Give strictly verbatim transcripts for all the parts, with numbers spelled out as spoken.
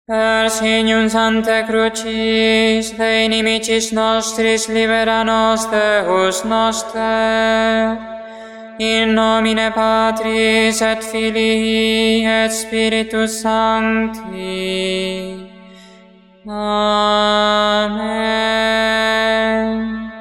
Per signum Sanctae Crucis, de inimicis nostris libera nos Deus noster, in nomine Patris et Filii et Spiritus Sancti. Amen.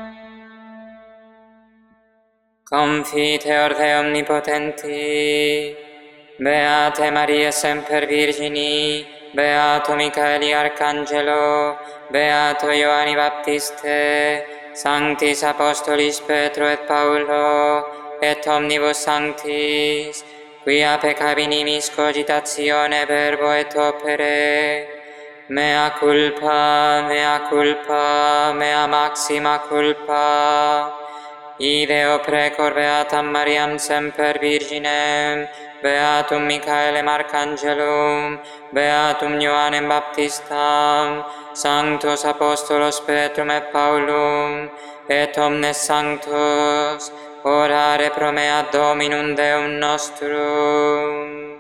Confiteor Dei omnipotenti, Beate Maria semper Virgini, Beato Michaeli Arcangelo, Beato Ioanni Baptiste, Sanctis Apostolis Petro et Paulo, et omnibus sanctis, quia peccabinimis cogitatione verbo et opere, mea culpa, mea culpa, mea maxima culpa. Ideo precor Beatam Mariam semper Virginem, Beatum Michaelem Arcangelum, Beatum Ioannem Baptistam, Sanctos Apostolos Petrum et Paulum, et omnes sanctos, orare pro mea Dominum Deum nostrum.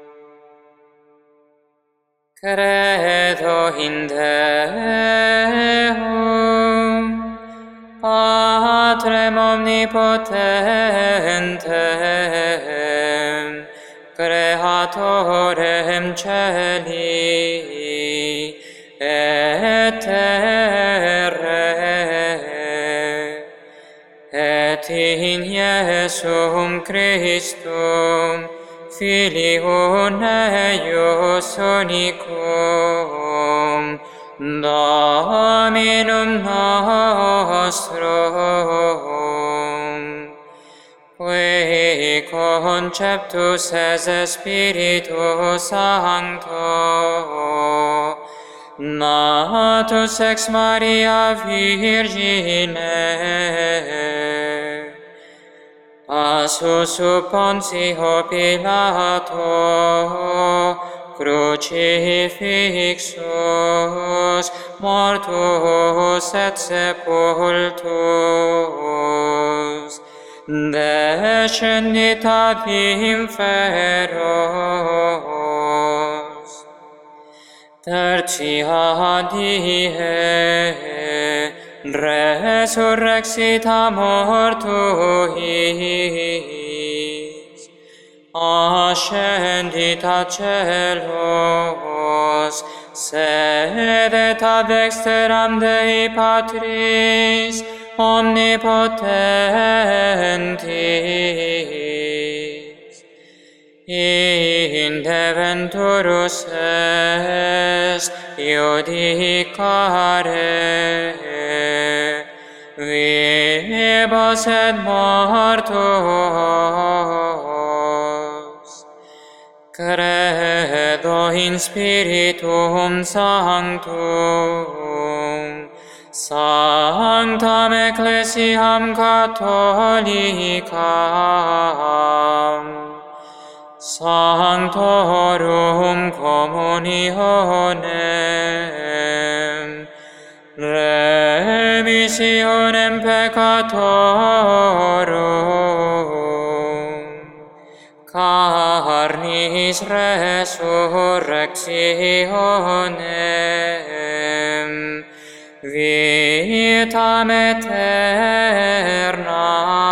Credo in Deum, Patrem omnipotentem, Creatorem celi et terrae, et in Iesum Christum, Filium eius unicum, Dominum nostrum, qui conceptus es Spiritus Sancto, natus ex Maria Virgine, passus sub Pontio Pilato, crucifixus, mortus et sepultus, descendit ab inferos. Tertia die, resurrexit a mortuis, ascendit a celos, sedet ad dexteram Dei Patris omnipotentis. Inde venturus est iudicare vivos et mortuos. Credo in Spiritum Sanctum, Sanctam Ecclesiam Catholicam, Sanctorum Communionem, remissionem peccatorum, carnis resurrectionem, vitam aeterna.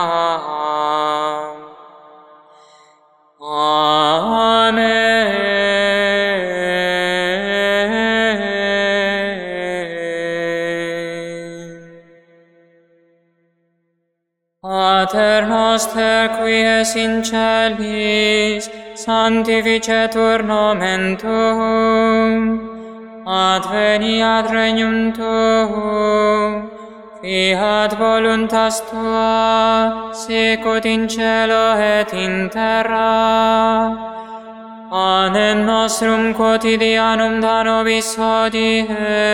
Pater noster, qui es in celis, sanctificetur nomen tuum, adveniat regnum tuum, fiat voluntas tua, sicut in cielo et in terra. Panem nostrum quotidianum da nobis hodie,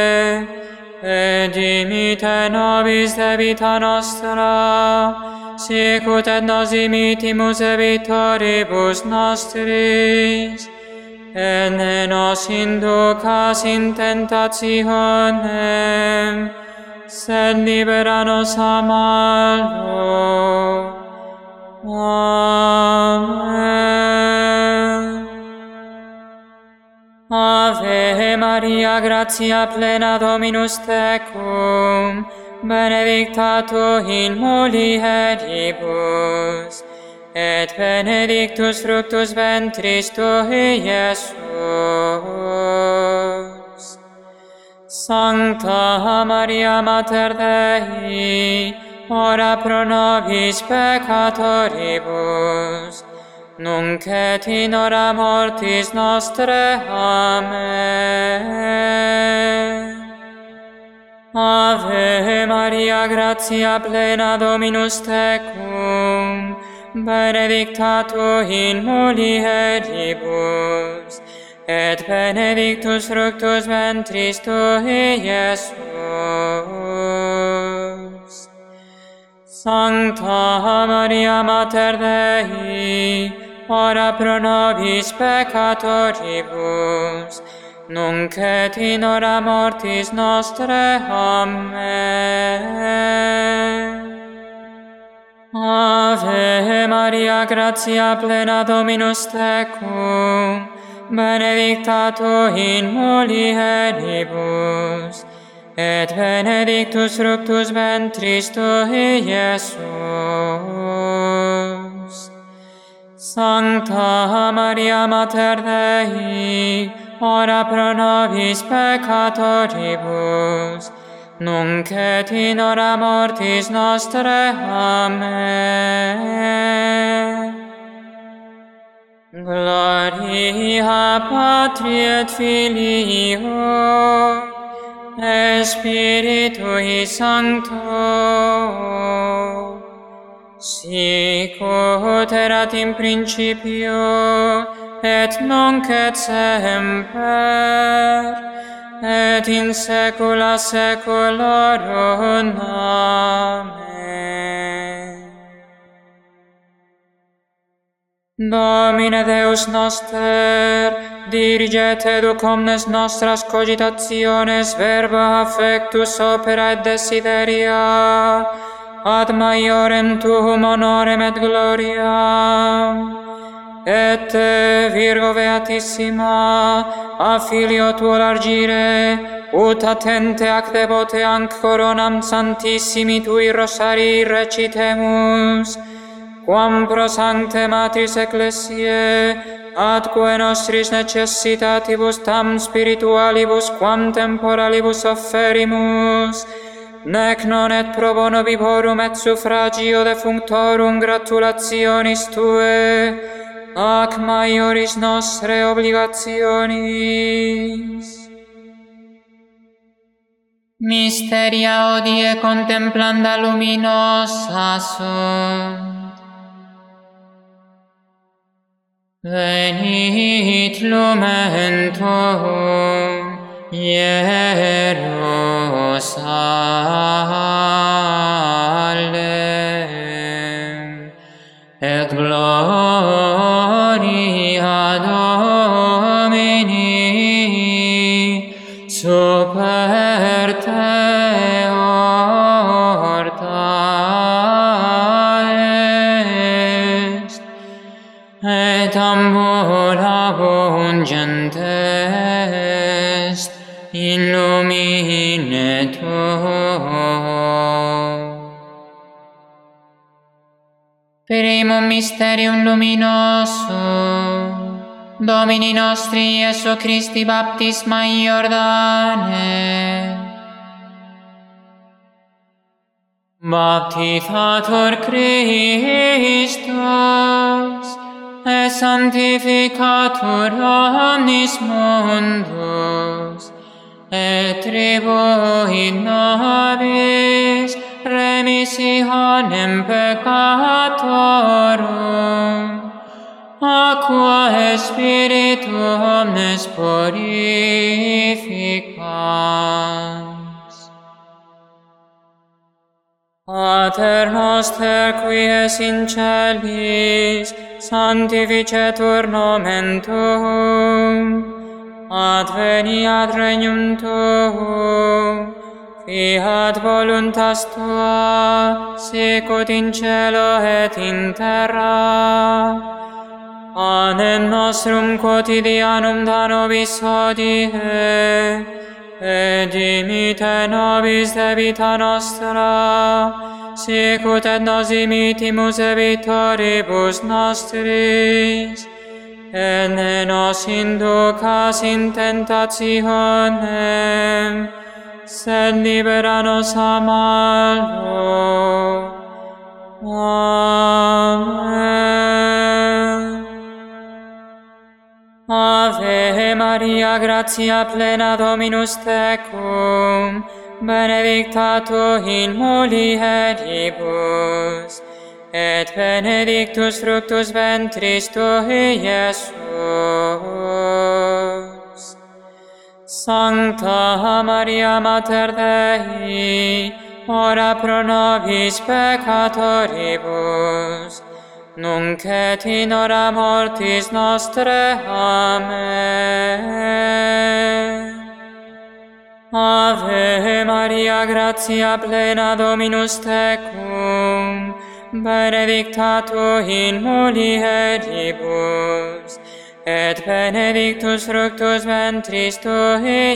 et dimite nobis debita nostra, sicut et nos dimitimus debitoribus nostris, et ne nos inducas in tentationem, sed libera nos a malo. Amen. Ave Maria, gratia plena Dominus tecum, benedicta tu in mulieribus, et benedictus fructus ventris tui, Iesus. Sancta Maria Mater Dei, ora pro nobis peccatoribus, nunc et in hora mortis nostre. Amen. Ave Maria, gratia plena Dominus tecum, benedicta tu in mulieribus, et benedictus fructus ventris tui, Iesus. Sancta Maria Mater Dei, ora pro nobis peccatoribus, nunc et in hora mortis nostre. Amen. Ave Maria, gratia plena Dominus tecum, benedicta tu in mulieribus, et benedictus fructus ventris tui, Iesus. Sancta Maria Mater Dei, ora pro nobis peccatoribus, nunc et in hora mortis nostre. Amen. Gloria Patri et Filio, et Spiritui Sancto, sic ut erat in principio, et nunc et semper, et in saecula saeculorum. Amen. Domine Deus noster, diriget educ omnes nostras cogitationes, verba, affectus, opera et desideria, ad maiorem tuum honorem et gloriam, et te, Virgo Beatissima, a Filio tuo largire, ut attente ac devote anc coronam santissimi tui rosarii recitemus, quam pro sancte matris ecclesiae, atque nostris necessitatibus tam spiritualibus quam temporalibus offerimus, nec non et pro bono vivorum et suffragio defunctorum gratulationis tue, ac maioris nostre obligationis. Mysteria hodie contemplanda luminosa sunt. Venit lumen tuum, Hierusalem, et gloria Domini super te orta est, et ambulabunt gentes in lumine tuo. Primum mysterium luminosum, Domini nostri Iesu Christi baptisma in Iordane. Baptizator Christus, et sanctificator omnis mundus, et tribuit nobis remissionem peccatorum, aqua Spiritu omnes purificans. Pater noster, qui es in celis, sanctificetur nomen tuum, adveniat regnum tuum, fiat voluntas tua, sicut in cielo et in terra. Panem nostrum quotidianum da nobis hodie, et dimite nobis debita nostra, sicut et nos dimittimus debitoribus nostris, et ne nos inducas in tentationem, sed libera nos a malo. Amen. Ave Maria, gratia plena Dominus tecum, benedicta tu in mulieribus, et benedictus fructus ventris tui, Iesus. Sancta Maria, Mater Dei, ora pro nobis peccatoribus, nunc et in hora mortis nostre. Amen. Ave Maria, gratia plena Dominus tecum, benedicta tu in mulieribus, et benedictus fructus ventris tui,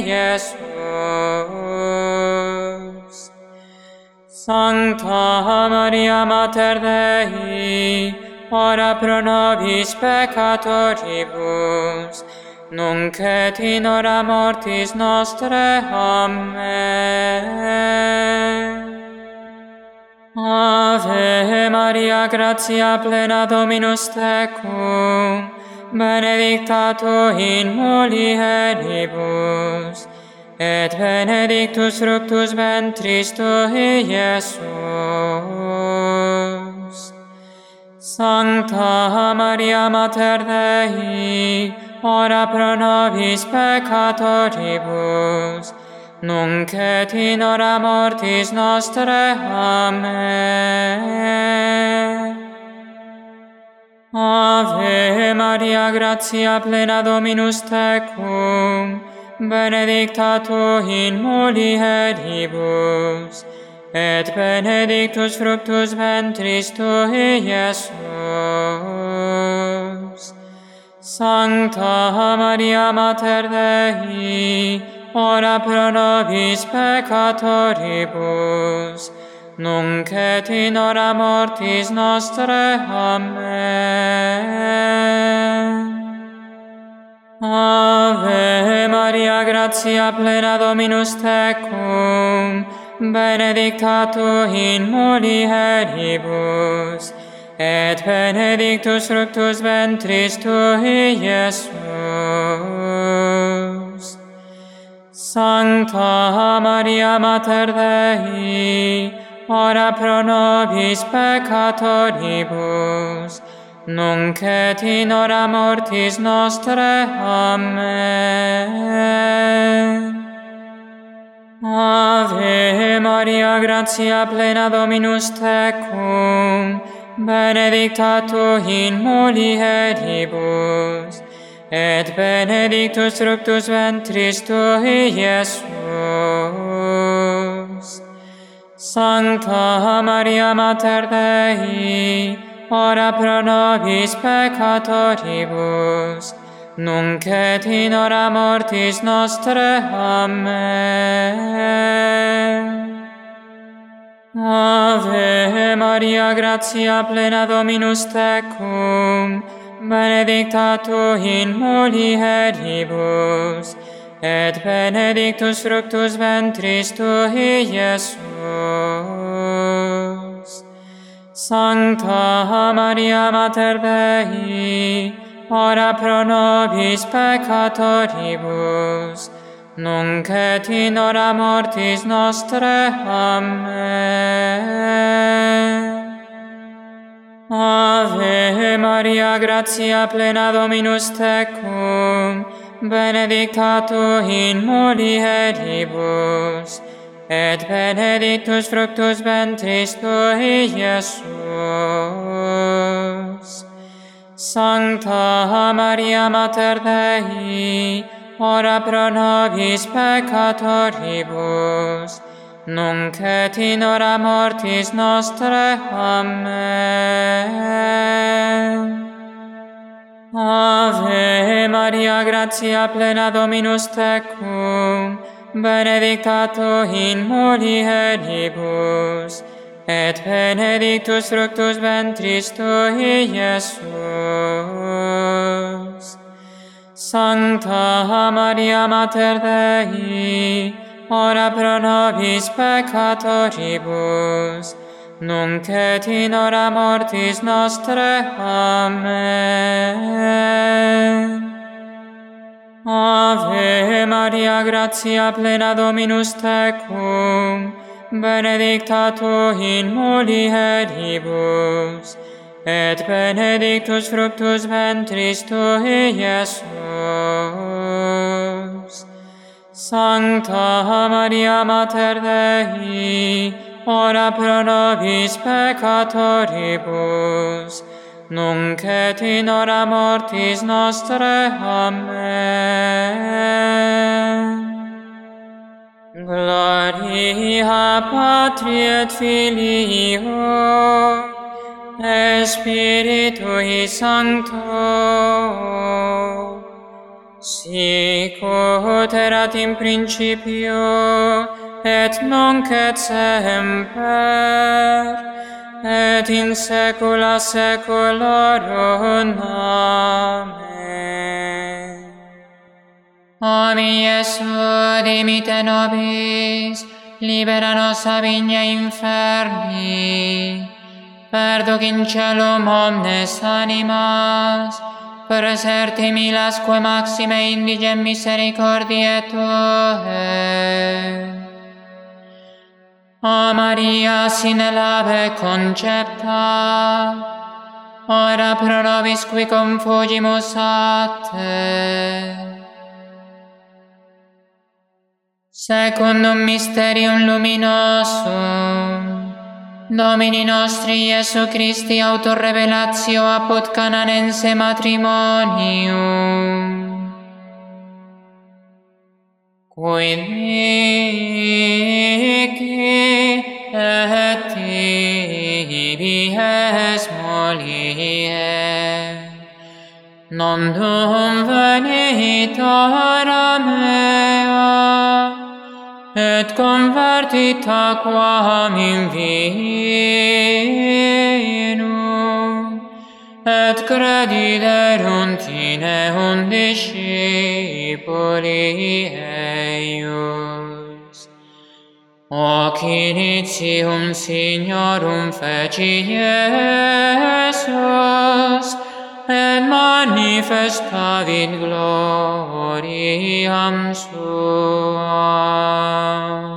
Iesus. Sancta Maria, Mater Dei, ora pro nobis peccatoribus, nunc et in hora mortis nostre. Amen. Ave Maria, gratia plena Dominus tecum, benedicta tu in mulieribus, et benedictus fructus ventris tui, Iesus. Sancta Maria, Mater Dei, ora pro nobis peccatoribus, nunc et in hora mortis nostre. Amen. Ave Maria, gratia plena Dominus tecum, benedicta tu in mulieribus, et benedictus fructus ventris tui, Iesus. Sancta Maria, Mater Dei, ora pro nobis peccatoribus, nunc et in hora mortis nostre. Amen. Ave Maria, gratia plena Dominus tecum, benedicta tu in mulieribus, et benedictus fructus ventris tui, Iesus. Sancta Maria, Mater Dei, ora pro nobis peccatoribus, nunc et in hora mortis nostre. Amen. Ave Maria, gratia plena Dominus tecum, benedicta tu in mulieribus, et benedictus fructus ventris tui, Iesus. Sancta Maria, Mater Dei, ora pro nobis peccatoribus, nunc et in hora mortis nostre. Amen. Ave Maria, gratia plena Dominus tecum, benedicta tu in mulieribus, et benedictus fructus ventris tui, Iesus. Sancta Maria, Mater Dei, ora pro nobis peccatoribus, nunc et in hora mortis nostre. Amen. Ave Maria, gratia plena Dominus tecum, benedicta tu in mulieribus, et benedictus fructus ventris tui, Iesus. Sancta Maria, Mater Dei, ora pro nobis peccatoribus, nunc et in hora mortis nostre. Amen. Ave Maria, gratia plena Dominus tecum, benedicta tu in mulieribus, et benedictus fructus ventris tui, Iesus. Sancta Maria Mater Dei, ora pro nobis peccatoribus, nunc et in hora mortis nostre. Amen. Ave Maria, gratia plena Dominus tecum, benedicta tu in mulieribus, et benedictus fructus ventris tui, Iesus. Sancta Maria Mater Dei, ora pro nobis peccatoribus, nunc et in hora mortis nostre. Amen. Gloria Patri et Filio, et Spiritui Sancto, sic ut erat in principio, et nunc et semper, et in saecula saeculorum. Amen. O mi Iesu, dimite nobis, libera nos a vigna inferni, perduc in celum omnes animas, preserti milasque maxime indigem misericordiae Tuae. O Maria, sine labe concepta, ora pro nobis qui confugimus a Te. Secundum mysterium luminosum, Domini nostri Iesu Christi autor revelatio apud Cananense matrimonium, quid mihi et tibies molie, non dum venit hora mea, et convertita quam in vinum, et crediderunt in eum discipuli eius. Hoc initium Signorum feci Iesus, et manifestavit gloriam suam.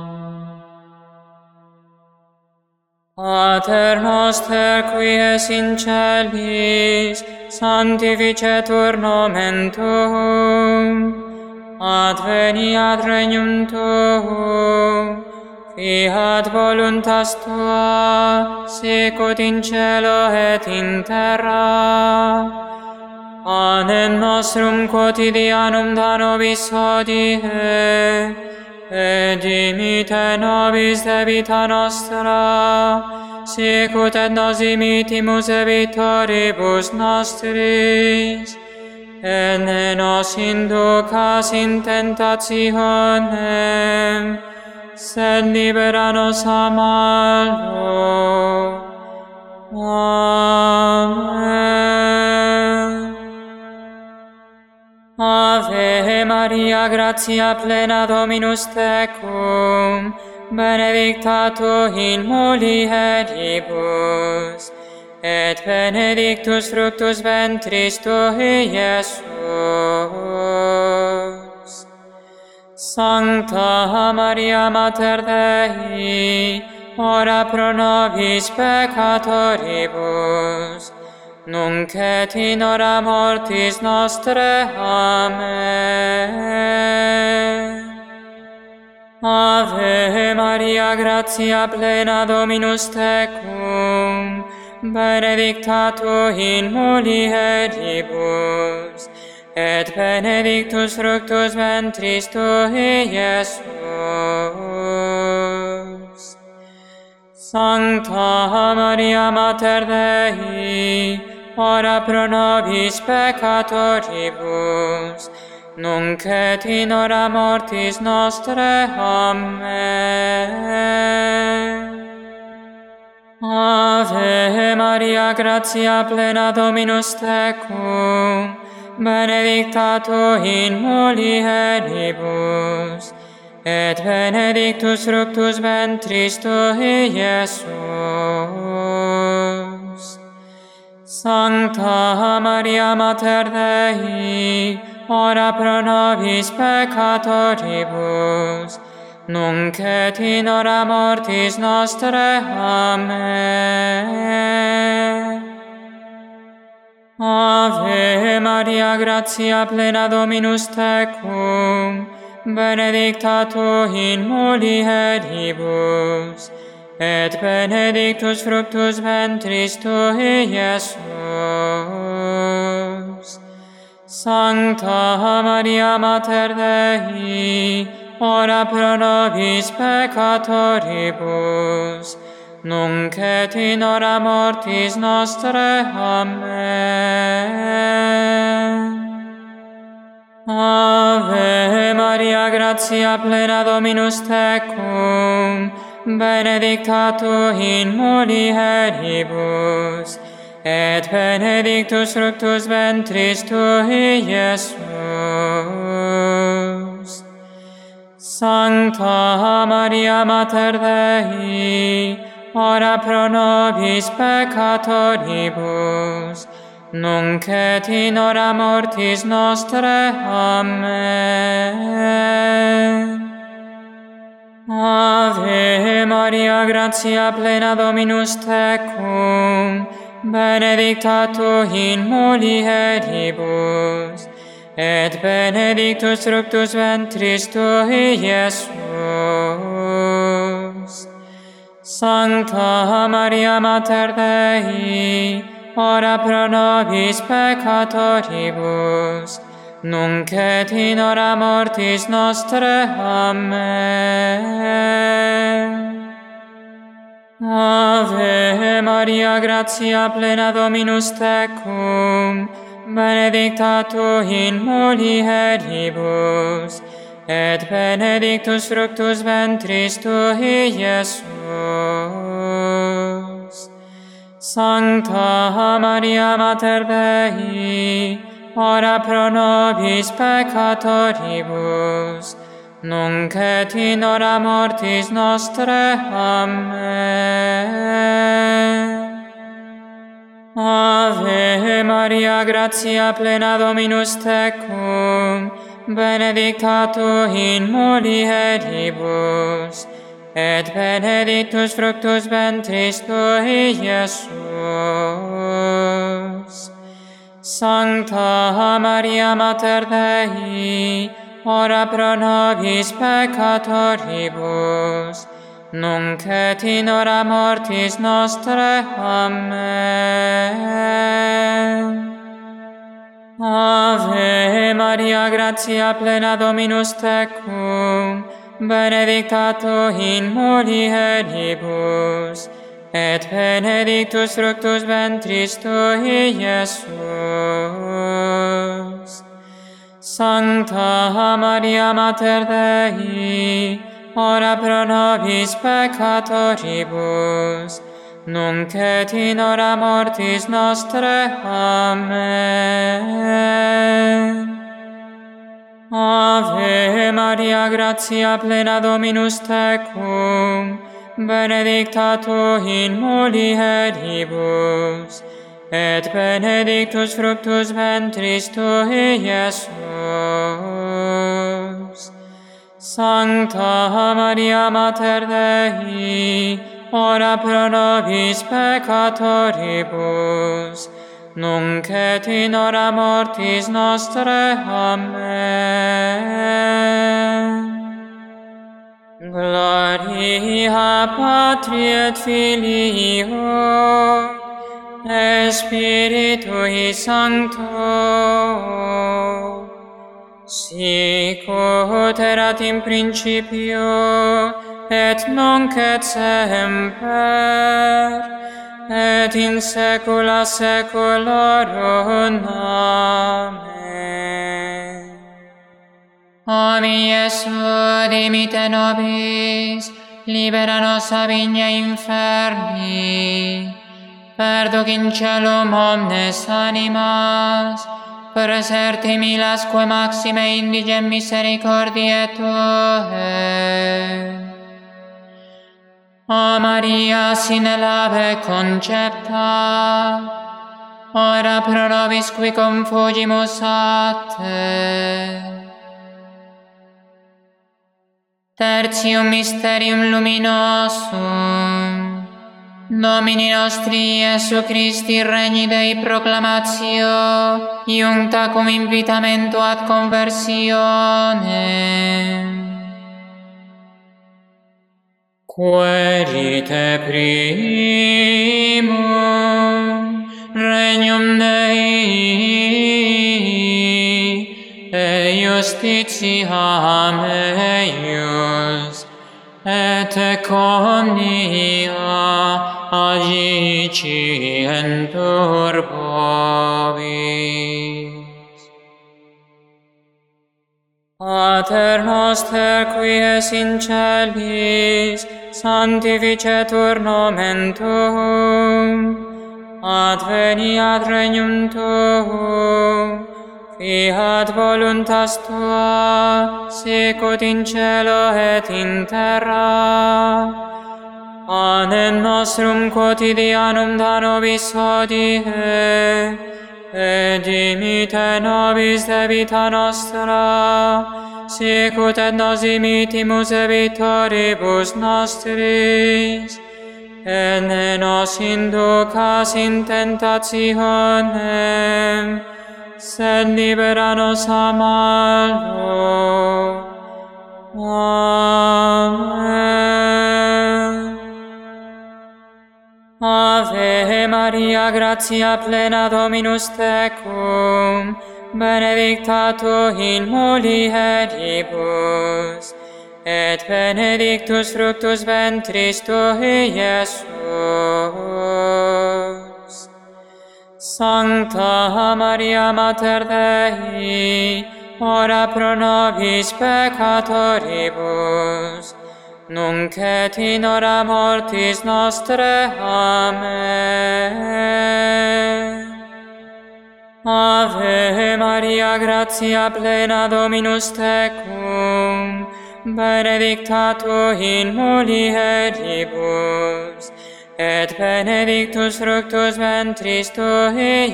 Pater noster, qui es in celis, sanctificetur nomen Tuum, adveniat regnum Tuum, fiat voluntas Tua, sicut in cielo et in terra. Panem nostrum quotidianum da nobis hodie, et dimite nobis debita nostra, sicut et nos dimitimus debitoribus nostris, et ne nos inducas in tentationem, sed libera nos a malo. Amen. Ave Maria, gratia plena Dominus tecum, benedicta tu in mulieribus, et benedictus fructus ventris tui, Iesus. Sancta Maria Mater Dei, ora pro nobis peccatoribus, nunc et in hora mortis nostre. Amen. Ave Maria, gratia plena Dominus tecum, benedicta tu in mulieribus, et benedictus fructus ventris tui, Iesus. Sancta Maria Mater Dei, ora pro nobis peccatoribus, nunc et in hora mortis nostre. Amen. Ave Maria, gratia plena, Dominus tecum, benedicta tu in mulieribus, et benedictus fructus ventris tui, Iesus. Sancta Maria, Mater Dei, ora pro nobis peccatoribus, nunc et in hora mortis nostre. Amen. Ave Maria, gratia plena, Dominus tecum, benedicta tu in mulieribus, et benedictus fructus ventris tui, Iesus. Sancta Maria, Mater Dei, ora pro nobis peccatoribus, nunc et in hora mortis nostre. Amen. Ave Maria, gratia plena, Dominus tecum, benedicta tu in mulieribus, et benedictus fructus ventris tui, Iesus. Sancta Maria, Mater Dei, ora pro nobis peccatoribus, nunc et in hora mortis nostre. Amen. Ave Maria, gratia plena, Dominus tecum, benedicta tu in mulieribus, et benedictus fructus ventris tui, Iesus. Sancta Maria, Mater Dei, ora pro nobis peccatoribus, nunc et in hora mortis nostre. Amen. Ave Maria, gratia plena, Dominus tecum, benedicta tu in mulieribus, et benedictus fructus ventris tui, Iesus. Sancta Maria, Mater Dei, ora pro nobis peccatoribus, nunc et in hora mortis nostre. Amen. Ave Maria, gratia plena, Dominus tecum, benedicta tu in mulieribus, et benedictus fructus ventris tui, Iesus. Sancta Maria, Mater Dei, ora pro nobis peccatoribus, nunc et in hora mortis nostre. Amen. Ave Maria, gratia plena, Dominus tecum, benedicta tu in mulieribus, et benedictus fructus ventris tui, Iesus. Sancta Maria, Mater Dei, ora pro nobis peccatoribus, nunc et in hora mortis nostre. Amen. Ave Maria, gratia plena, Dominus tecum, benedicta tu in mulieribus, et benedictus fructus ventris tui, Iesus. Sancta Maria, Mater Dei, ora pro nobis peccatoribus, nunc et in hora mortis nostre. Amen. Gloria Patri et Filio, et Spiritui Sancto, sic ut erat in principio, et nunc et semper, et in saecula saeculorum. Amen. O mi Iesu, dimite nobis, libera nos a vigna inferni, perduc in celum omnes animas, preserti milasque maxime indigem misericordiae Tuae. O Maria, sine labe concepta, ora pro nobis qui confugimus a Te. Tertium mysterium luminosum, Domini nostri Iesu Christi regni Dei proclamatio, iuncta cum invitamento ad conversionem. Querite primum regnum Dei, e justitiam eius, et economia agicientur vobis. Pater noster, qui es in celis, sanctificetur nomen Tuum, adveniat regnum Tuum, fiat voluntas Tua, sicut in cielo et in terra. Panem nostrum quotidianum da nobis hodie, et dimite nobis debita nostra, sicut et nos dimitimus debitoribus nostris, et ne nos inducas in tentationem, sed libera nos a malo. Amen. Ave Maria, gratia plena, Dominus tecum, benedicta tu in mulieribus, et benedictus fructus ventris tui, Iesus. Sancta Maria, Mater Dei, ora pro nobis peccatoribus, nunc et in hora mortis nostre. Amen. Ave Maria, gratia plena, Dominus tecum, benedicta tu in mulieribus, et benedictus fructus ventris tui,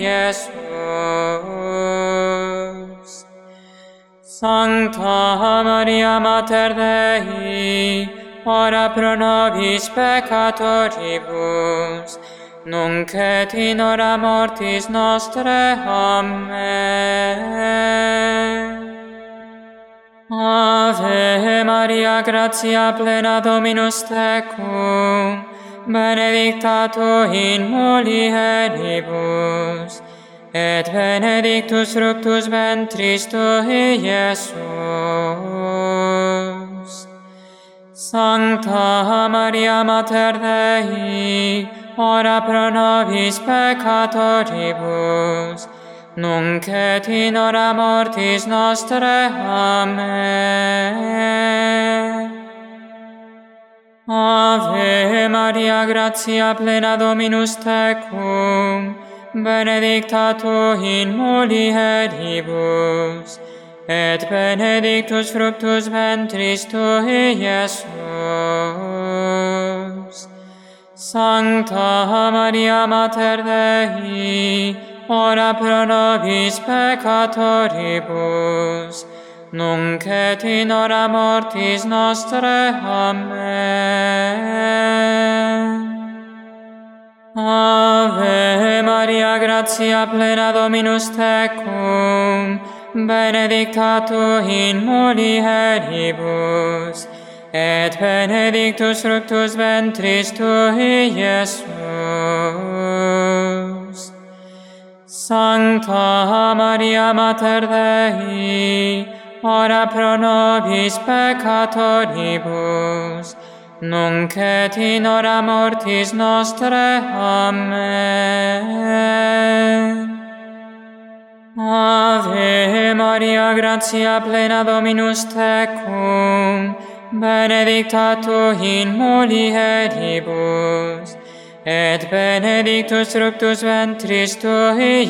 Iesus. Sancta Maria, Mater Dei, ora pro nobis peccatoribus, nunc et in hora mortis nostre. Amen. Ave Maria, gratia plena, Dominus tecum, benedicta tu in mulieribus, et benedictus fructus ventris tui, Iesus. Sancta Maria, Mater Dei, ora pro nobis peccatoribus, nunc et in hora mortis nostre. Amen. Ave Maria, gratia plena, Dominus tecum, benedicta tu in mulieribus, et benedictus fructus ventris tui, Iesus. Sancta Maria, Mater Dei, ora pro nobis peccatoribus, nunc et in hora mortis nostre. Amen. Ave Maria, gratia plena, Dominus tecum, benedicta tu in mulieribus, et benedictus fructus ventris tui, Iesus. Sancta Maria, Mater Dei, ora pro nobis peccatoribus, nunc et in hora mortis nostre. Amen. Ave Maria, gratia plena Dominus tecum, benedicta tu in mulieribus, et benedictus fructus ventris tui,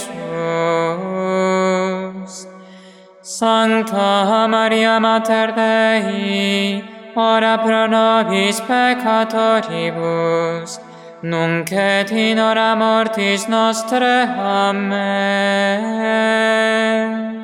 Iesus. Sancta Maria Mater Dei, ora pro nobis peccatoribus, nunc et in hora mortis nostre. Amen.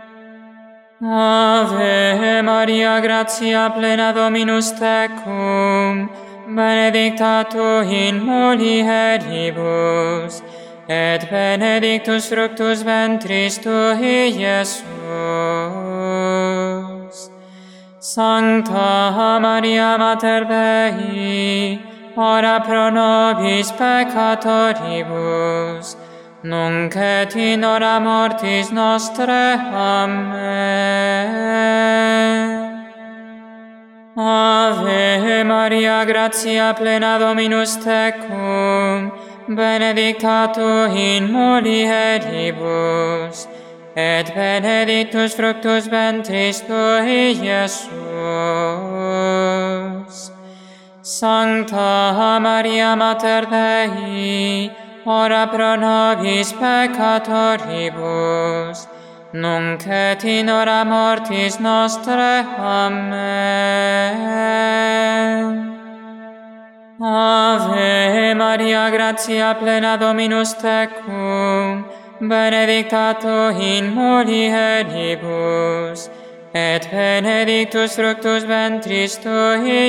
Ave Maria, gratia plena Dominus tecum, benedicta tu in mulieribus, et benedictus fructus ventris tui, Iesus. Sancta Maria Mater Dei, ora pro nobis peccatoribus, nunc et in hora mortis nostre. Amen. Ave Maria, gratia plena Dominus tecum, benedicta tu in mulieribus, et benedictus fructus ventris tui, Iesus. Sancta Maria Mater Dei, ora pro nobis peccatoribus, nunc et in hora mortis nostre. Amen. Ave Maria, gratia plena Dominus tecum, benedicta tu in mulieribus, et benedictus fructus ventris tui,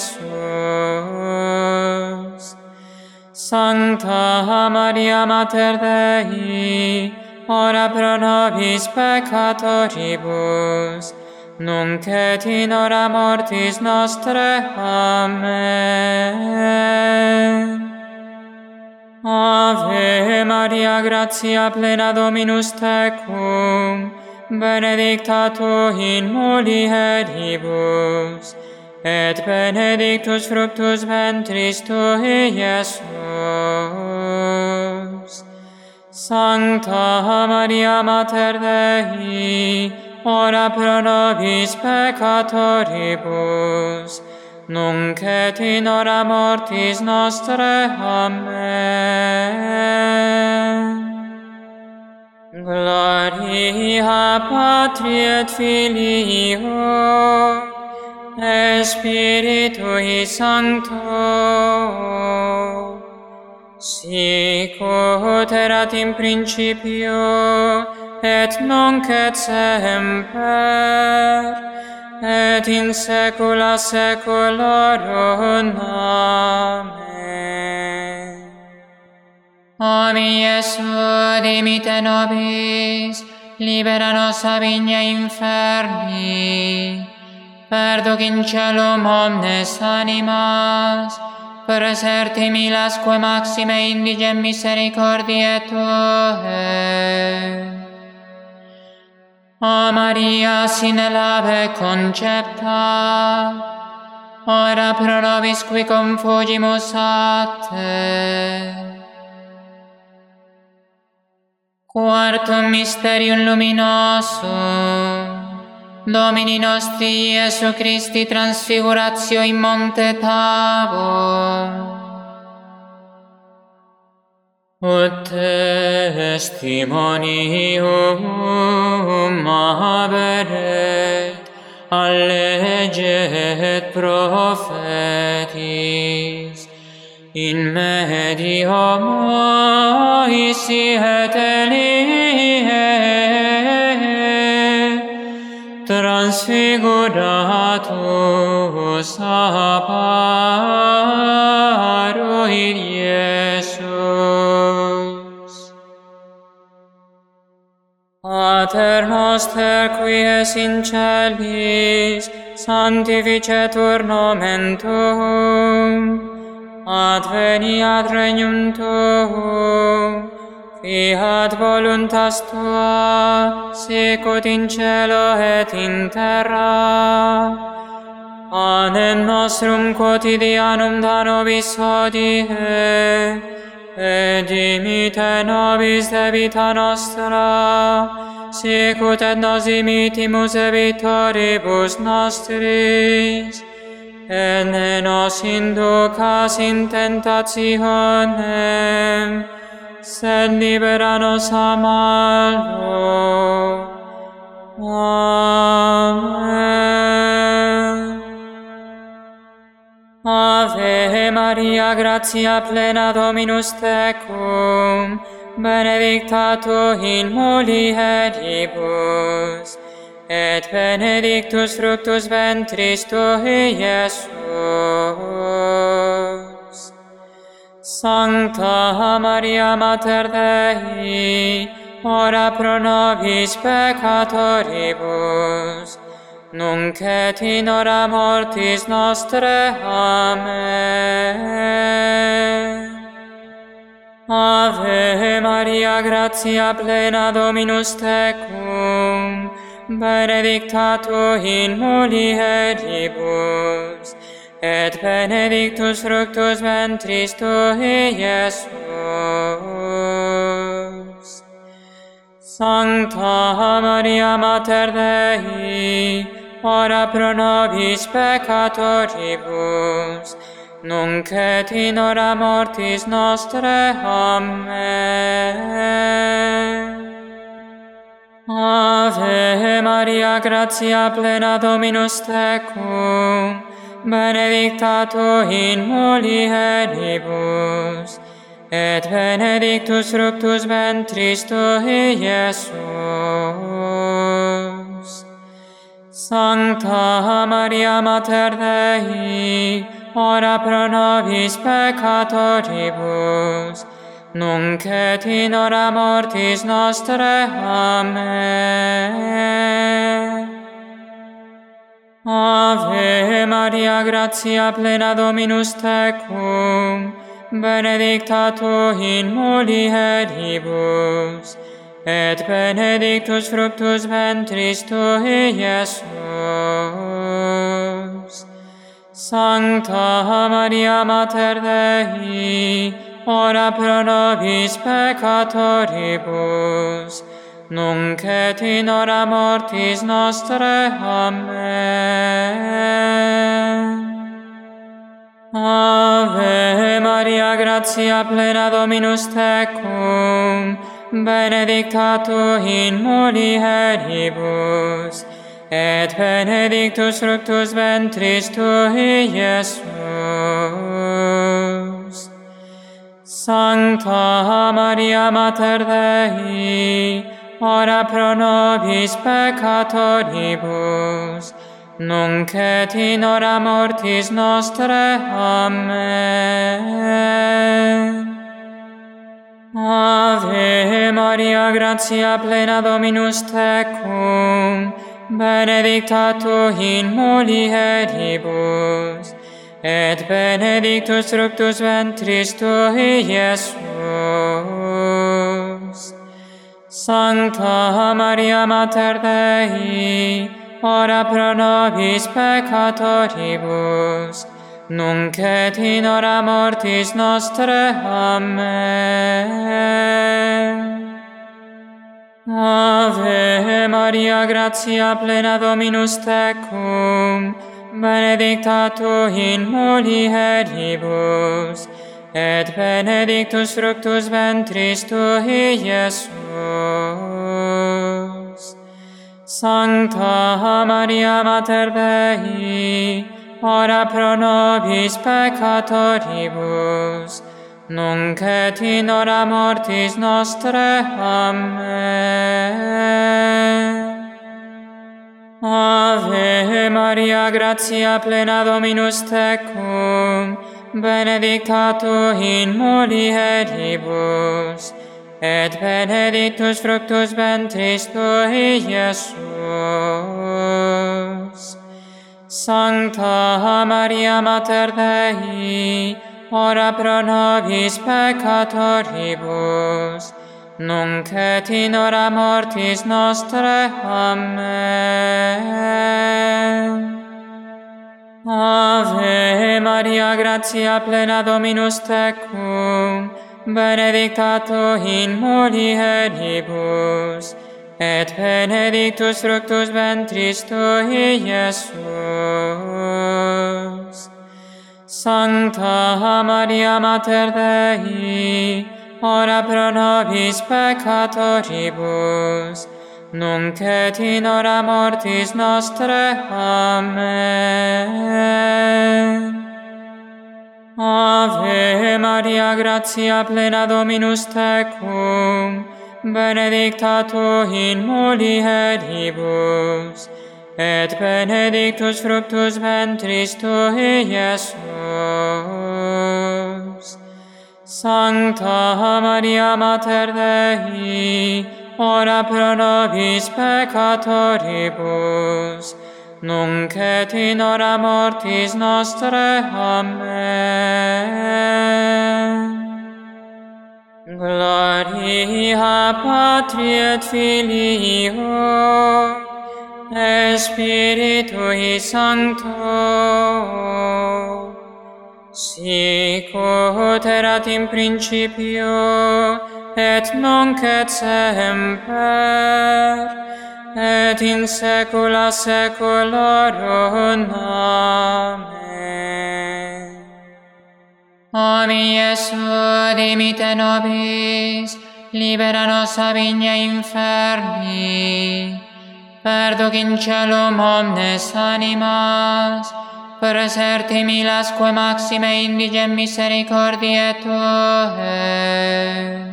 Iesus. Sancta Maria Mater Dei, ora pro nobis peccatoribus, nunc et in hora mortis nostre. Amen. Ave Maria, gratia plena Dominus tecum, benedicta tu in mulieribus, et benedictus fructus ventris tui, Iesus. Sancta Maria Mater Dei, ora pro nobis peccatoribus, nunc et in hora mortis nostre. Amen. Gloria Patri et Filio, et Spiritui Sancto, sic ut erat in principio, et nunc et semper, et in saecula saeculorum. Amen. O mi Iesu, dimite nobis, libera nos a vigna inferni, perduc in caelum omnes animas, preserti milasque maxime indigem misericordiae Tuae. O Maria, sine labe concepta, ora pro nobis qui confugimus a Te. Quartum mysterium luminosum, Domini nostri Iesu Christi transfiguratio in monte Tabor. Ut testimonium haberet, alleget prophetis, in medio Moisi et Elie, transfiguratus apparuit Iesus. Pater noster, qui es in celis, sanctificetur nomen Tuum, adveniat regnum Tuum, fiat voluntas Tua, sicut in cielo et in terra. Panem nostrum quotidianum da nobis hodie, et dimite nobis debita nostra, sicut et nos dimittimus debitoribus nostris, et ne nos inducas in tentationem, sed libera nos a malo. Amen. Ave Maria, gratia plena Dominus tecum, benedicta tu in mulieribus, et benedictus fructus ventris tui, Iesus. Sancta Maria Mater Dei, ora pro nobis peccatoribus, nunc et in hora mortis nostre. Amen. Ave Maria, gratia plena Dominus tecum, benedicta tu in mulieribus, et benedictus fructus ventris tui, Iesus. Sancta Maria Mater Dei, ora pro nobis peccatoribus, nunc et in hora mortis nostre. Amen. Ave Maria, gratia plena Dominus tecum, benedicta tu in mulieribus, et benedictus fructus ventris tui, Iesus. Sancta Maria Mater Dei, ora pro nobis peccatoribus, nunc et in hora mortis nostre. Amen. Ave Maria, gratia plena Dominus tecum, benedicta tu in mulieribus, et benedictus fructus ventris tui, Iesus. Sancta Maria Mater Dei, ora pro nobis peccatoribus, nunc et in hora mortis nostre. Amen. Ave Maria, gratia plena Dominus tecum, benedicta tu in mulieribus, et benedictus fructus ventris tui, Iesus. Sancta Maria Mater Dei, ora pro nobis peccatoribus, nunc et in hora mortis nostre. Amen. Ave Maria, gratia plena Dominus tecum, benedicta tu in mulieribus, et benedictus fructus ventris tui, Iesus. Sancta Maria Mater Dei, ora pro nobis peccatoribus, nunc et in hora mortis nostre. Amen. Ave Maria, gratia plena Dominus tecum, benedicta tu in mulieribus, et benedictus fructus ventris tui, Iesus. Sancta Maria Mater Dei, ora pro nobis peccatoribus, nunc et in hora mortis nostre. Amen. Ave Maria, gratia plena Dominus tecum, benedicta tu in mulieribus, et benedictus fructus ventris tui, Iesus. Sancta Maria Mater Dei, ora pro nobis peccatoribus, nunc et in hora mortis nostre. Amen. Ave Maria, gratia plena Dominus tecum, benedicta tu in mulieribus, et benedictus fructus ventris tui, Iesus. Sancta Maria Mater Dei, ora pro nobis peccatoribus, nunc et in hora mortis nostre. Amen. Ave Maria, gratia plena Dominus tecum, benedicta tu in mulieribus, et benedictus fructus ventris tui, Iesus. Sancta Maria Mater Dei, ora pro nobis peccatoribus, nunc et in hora mortis nostre. Amen. Gloria Patri et Filio, et Spiritui Sancto, sic ut erat in principio, et nunc et semper, et in saecula saeculorum. Amen. O mi Iesu, dimite nobis, libera nos a vigna inferni, perduc in celum omnes animas, preserti milasque maxime indigem misericordiae Tuae.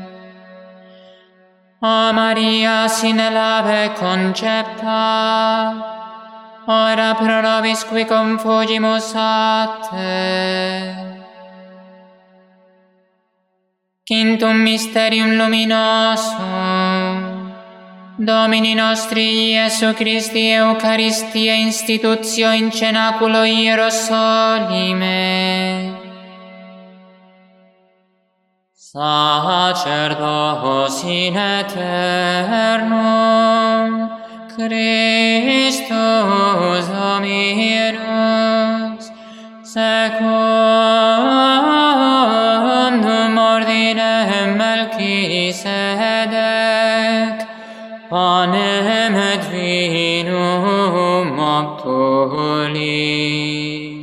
O Maria, sine labe concepta, ora pro nobis qui confugimus a Te. Quintum mysterium luminosum, Domini nostri Iesu Christi Eucharistia institutio in cenaculo Hierosolime. Sacerdos in aeternum, Christus Dominus, secundum ordinem Melchisedec, panem et vinum obtuli.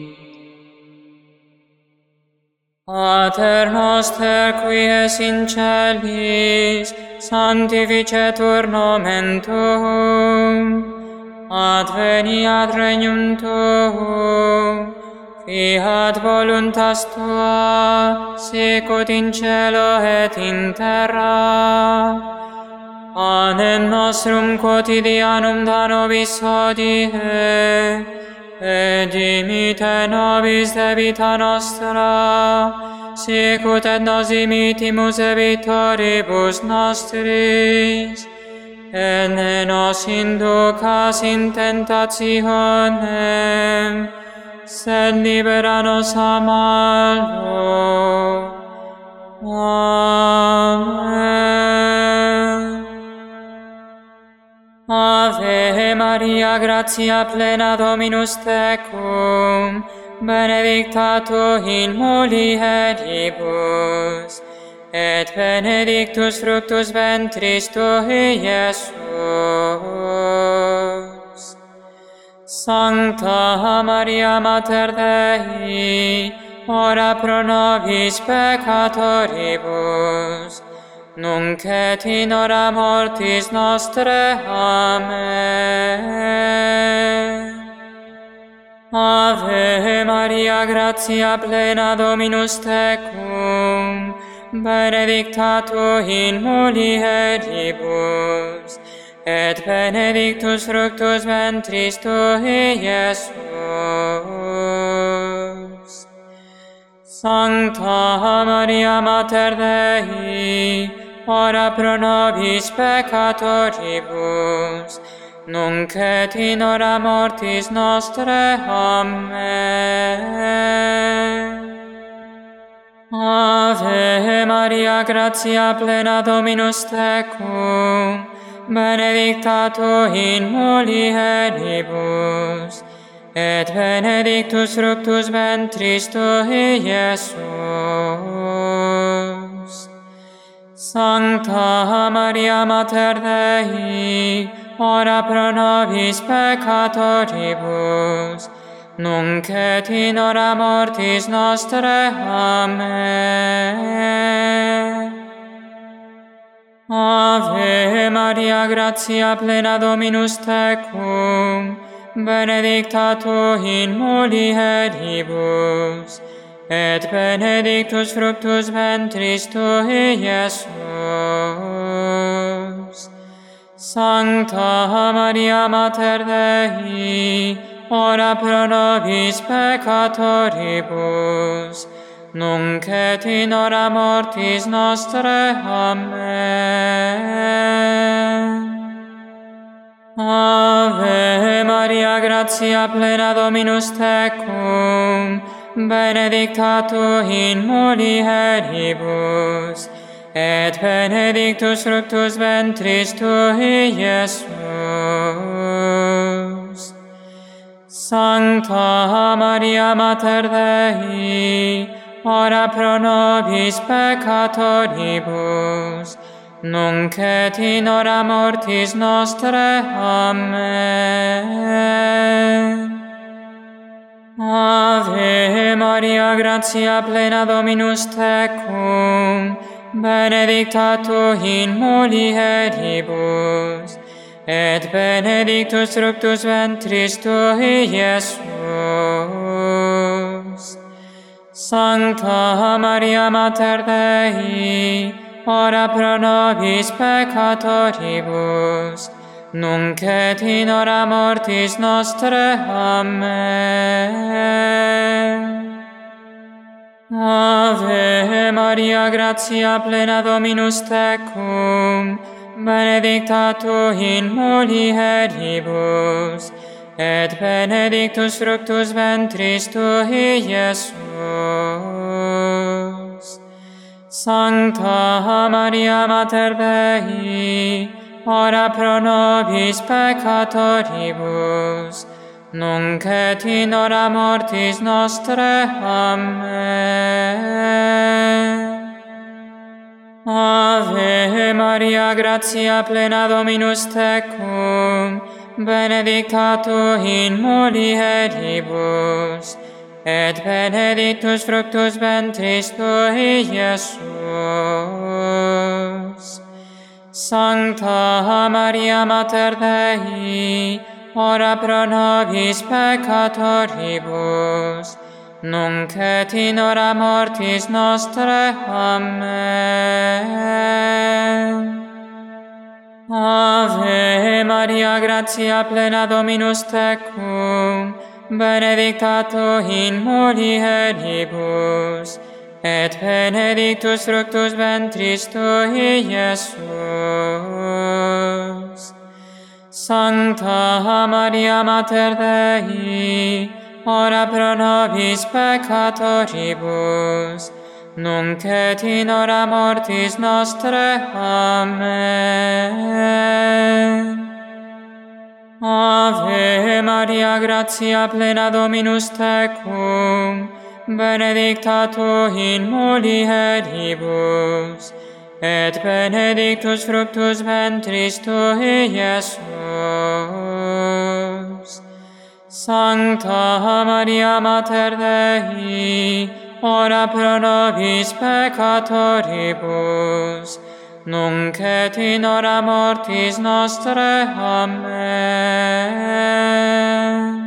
Pater noster, qui es in celis, sanctificetur nomen Tuum, adveniat regnum Tuum, fiat voluntas Tua, sicut in cielo et in terra. Panem nostrum quotidianum da nobis hodie, et dimite nobis debita nostra, sicut et nos dimitimus debitoribus nostris, et ne nos inducas in tentationem, sed libera nos a malo. Amen. Ave Maria, gratia plena Dominus tecum, benedicta tu in mulieribus, et benedictus fructus ventris tui, Iesus. Sancta Maria Mater Dei, ora pro nobis peccatoribus, nunc et in hora mortis nostre. Amen. Ave Maria, gratia plena Dominus tecum, benedicta tu in mulieribus, et benedictus fructus ventris tui, Iesus. Sancta Maria Mater Dei, ora pro nobis peccatoribus, nunc et in hora mortis nostre. Amen. Ave Maria, gratia plena Dominus tecum, benedicta tu in mulieribus, et benedictus fructus ventris tui, Iesus. Sancta Maria Mater Dei, ora pro nobis peccatoribus, nunc et in hora mortis nostrae. Amen. Ave Maria, gratia plena Dominus tecum, benedicta tu in mulieribus, et benedictus fructus ventris tui, Iesus. Sancta Maria Mater Dei, ora pro nobis peccatoribus, nunc et in hora mortis nostrae. Amen. Ave Maria, gratia plena Dominus tecum, benedicta tu in mulieribus, et benedictus fructus ventris tui, Iesus. Sancta Maria Mater Dei, ora pro nobis peccatoribus, nunc et in hora mortis nostrae. Amen. Ave Maria, gratia plena Dominus tecum, benedicta tu in mulieribus, et benedictus fructus ventris tui, Iesus. Sancta Maria Mater Dei, ora pro nobis peccatoribus, nunc et in hora mortis nostrae. Amen. Ave Maria, gratia plena Dominus tecum, benedicta tu in mulieribus, et benedictus fructus ventris tui, Iesus. Sancta Maria Mater Dei, ora pro nobis peccatoribus, nunc et in hora mortis nostrae. Amen. Ave Maria, gratia plena Dominus tecum, benedicta tu in mulieribus, et benedictus fructus ventris tui, Iesus. Sancta Maria Mater Dei, ora pro nobis peccatoribus, nunc et in hora mortis nostrae. Amen. Ave Maria, gratia plena Dominus tecum, benedicta tu in mulieribus, et benedictus fructus ventris tui, Iesus. Sancta Maria Mater Dei, ora pro nobis peccatoribus, nunc et in hora mortis nostrae. Amen. Ave Maria, gratia plena Dominus tecum, benedicta tu in mulieribus, et benedictus fructus ventris tui, Iesus. Sancta Maria Mater Dei, ora pro nobis peccatoribus, nunc et in hora mortis nostrae. Amen.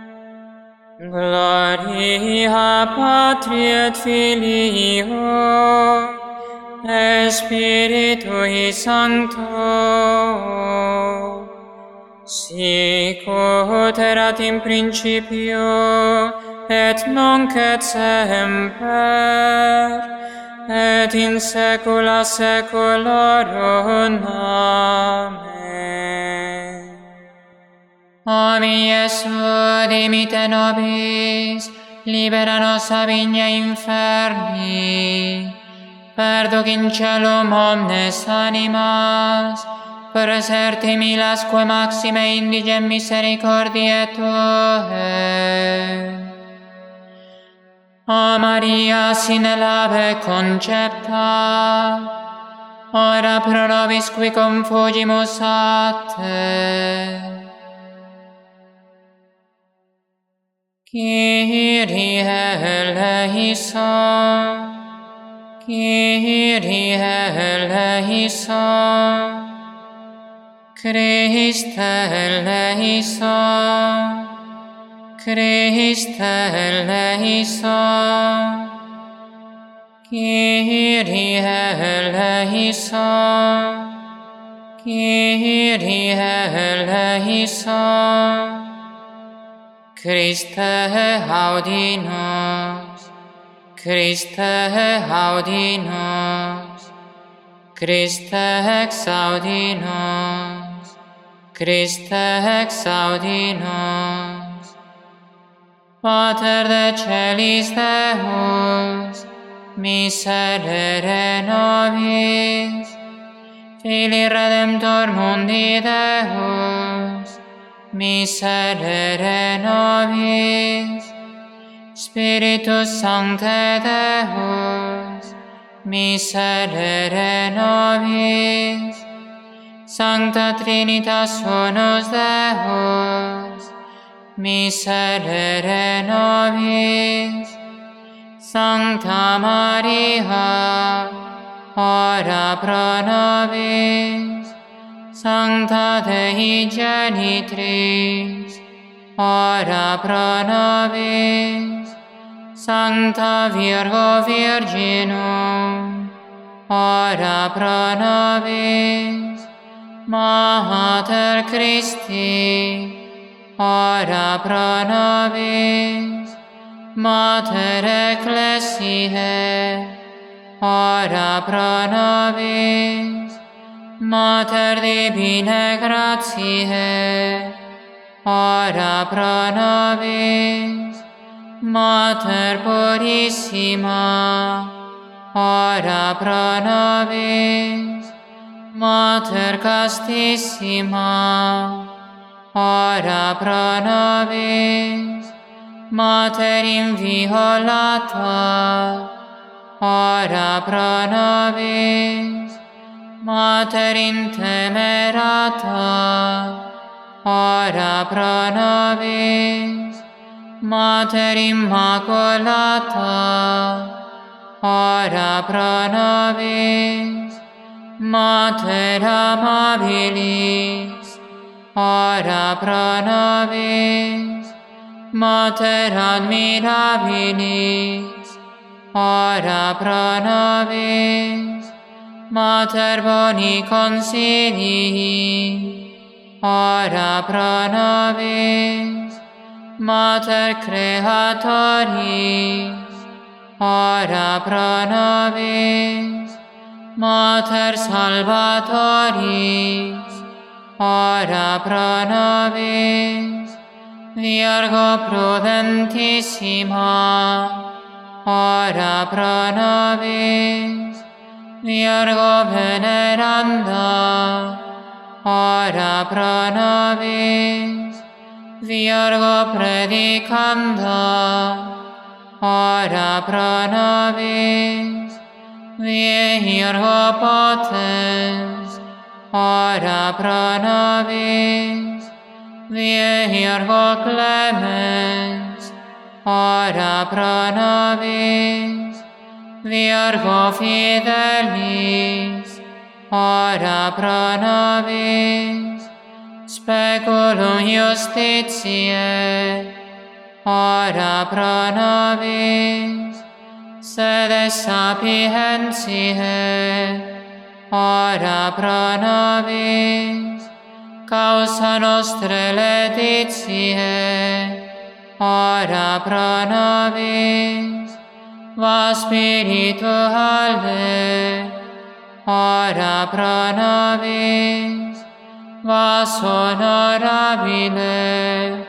Gloria Patri et Filio, et Spiritui Sancto, sic ut erat in principio, et nunc et semper, et in saecula saeculorum. Amen. O mi Iesu, dimite nobis, libera nos a vigna inferni, perduc in celum omnes animas, preserte milasque maxime indigem misericordiae Tuae. O Maria, sine labe concepta, ora pro nobis qui confugimus a Te. Kyrie eleison, Kyrie eleison, Christe eleison, Christe eleison, Kyrie eleison, Kyrie eleison, Christe audi nos, Christe audi nos, Christe exaudi nos, Christe exaudi nos. Pater de celis Deus, miserere nobis, Filii Redemptor mundi Deus, miserere nobis, Spiritus Sancte Deus, miserere nobis, Sancta Trinitas Unus Deus, miserere nobis, Sancta Maria, ora pro nobis, Sancta Dei Genitris, ora pro nobis, Sancta Virgo Virginum, ora pro nobis, Mater Christi, ora pro nobis, Mater Ecclesiae, ora pro nobis, Mater Divinae Gratiae, ora pro nobis, Mater Purissima, ora pro nobis, Mater Castissima, ora pro nobis, Mater Inviolata, ora pro nobis, Mater Intemerata, ora pro nobis, Mater Immaculata, ora pro nobis, Mater Amabilis, ora pro nobis, Mater Admirabilis, ora pro nobis, Mater Boni Consilii, ora pro nobis, Mater Creatoris, ora pro nobis, Mater Salvatoris, ora pro nobis, Virgo Prudentissima, ora pro nobis, Virgo Veneranda, ora pro nobis, Virgo Predicanda, ora pro nobis, Virgo Potens, ora pro nobis, Virgo Clemens, ora pro nobis, Virgo Fidelis, ora pro nobis, Speculum Justitiae, ora pro nobis, Sede Sapientiae, ora pro nobis, Causa nostre laetitiae, ora pro nobis, Va spirituale, ora pro nobis, vas honorabile,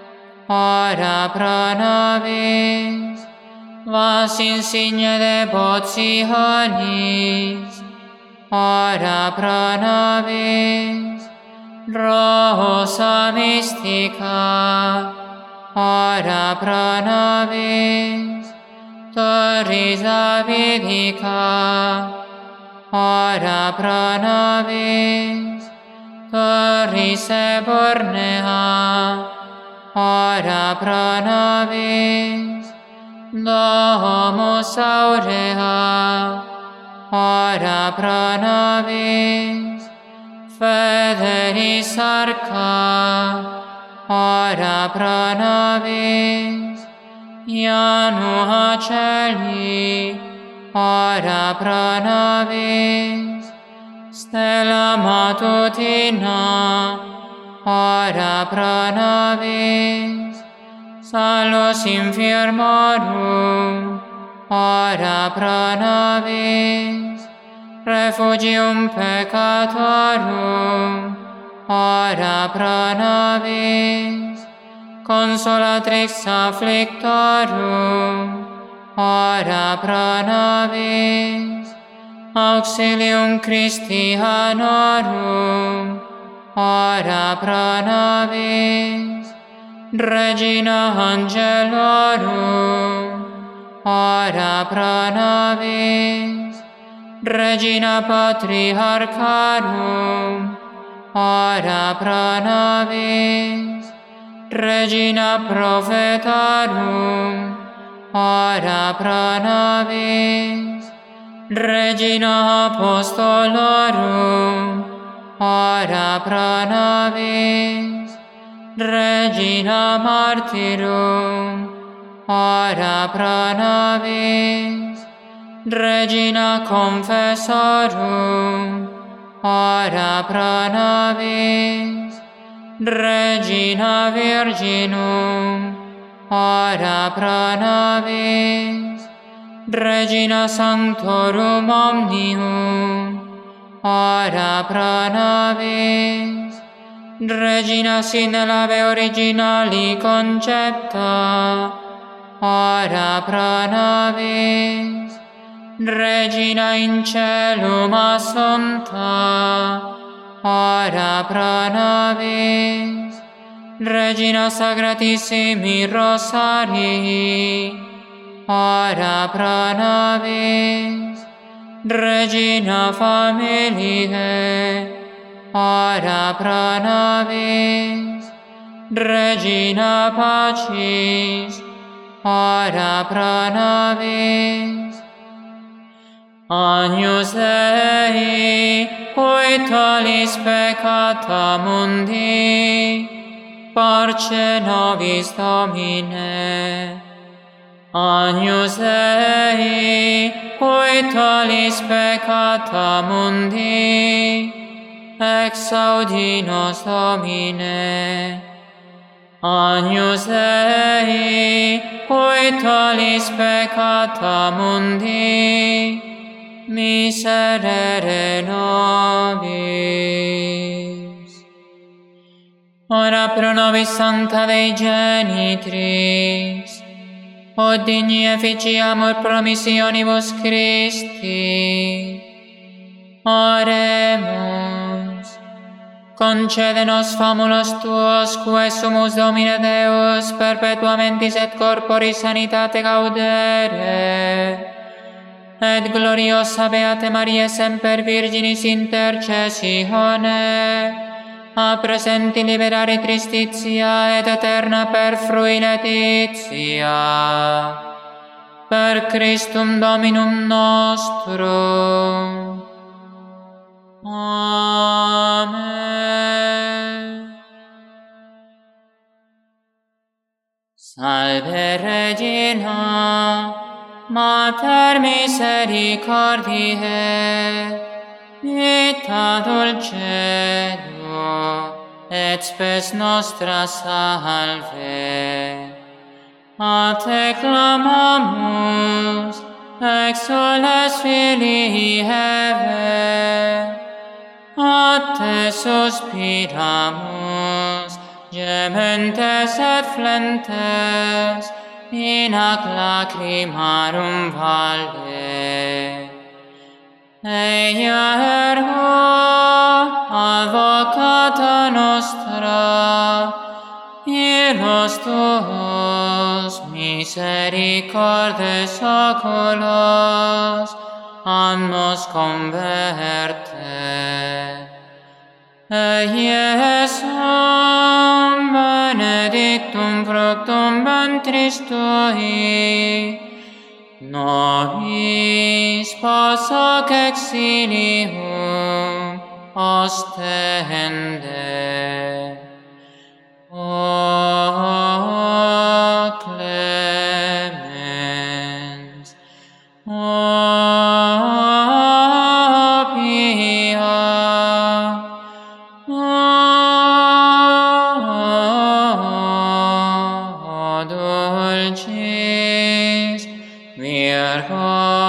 ora pro nobis, vas insigne devotionis, ora pro nobis. Rosa mystica, ora pro nobis. Torris Davidica, ora pro nobis. Torris Eburnea, ora pro nobis. Domus Aurea, ora pro nobis. Federis Arca, ora pro nobis. Janua Celi, ora pro nobis. Stella Matutina, ora pro nobis. Salus infirmorum, ora pro nobis. Refugium peccatorum, ora pro nobis. Consolatrix afflictorum, ora pro nobis. Auxilium Christianorum, ora pro nobis. Regina Angelorum, ora pro nobis. Regina Patriarcharum, ora pro nobis. Regina Prophetarum, ora pro nobis. Regina Apostolorum, ora pro nobis. Regina Martyrum, ora pro nobis. Regina Confessorum, ora pro nobis. Regina Virginum, ora pro nobis. Regina Sanctorum Omnium, ora pro nobis. Regina sine labe originali concepta, ora pro nobis. Regina in celum assumpta, ora pro nobis. Regina Sacratissimi Rosarii, ora pro nobis. Regina Familiae, ora pro nobis. Regina Pacis, ora pro nobis. Agnus Dei, cui tollis peccata mundi, parce nobis Domine. Agnus Dei, cui tollis peccata mundi, exaudi nos Domine. Agnus Dei, cui tollis peccata mundi, miserere nobis. Ora pro nobis Sancta Dei Genitris, o digni efficiamur promissionibus Christi. Oremus. Concede-nos famulos tuos, quae sumus Domine Deus, perpetuamentis et corporis sanitate gaudere, et gloriosa Beate Mariae semper Virginis intercessione, a presenti liberare tristitia et eterna per frui letitia. Per Christum Dominum nostrum. Amen. Salve Regina, Mater misericordiae, vita dulcedo, et spes nostra salve. A te clamamus, exules filii Eve, a te suspiramus, gementes et flentes, in ac lacrimarum valle. Eia ergo, advocata nostra, illos tuos misericordes oculos, annos converte. Eiesum benedictum fructum ventris tui, nobis pos hoc exilium ostende. O clemens, o pia, o dulcis Virgo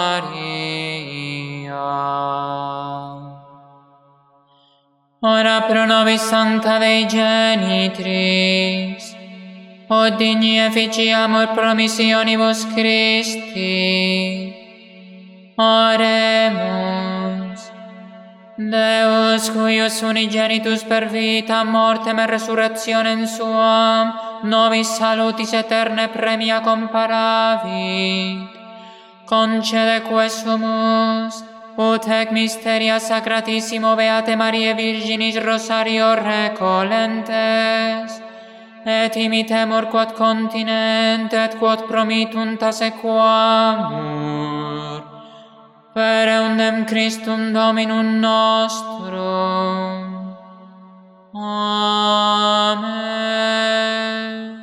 Maria. Ora pro nobis sancta Dei Genitris, od digni efficiamur promissionibus Christi, oremus. Deus, cuius unigenitus per vitam, mortem et resurrectionem suam, nobis salutis aeterne premia comparavit, concede quesumus, ut ec mysteria sacratissimo Beate Mariae Virginis Rosario recolentes, et imitemur quod continent et quod promittunt assequamur, per eundem Christum Dominum nostrum. Amen.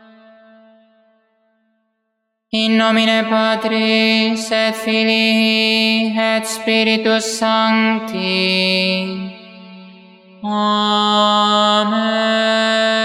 In nomine Patris et Filii et Spiritus Sancti. Amen.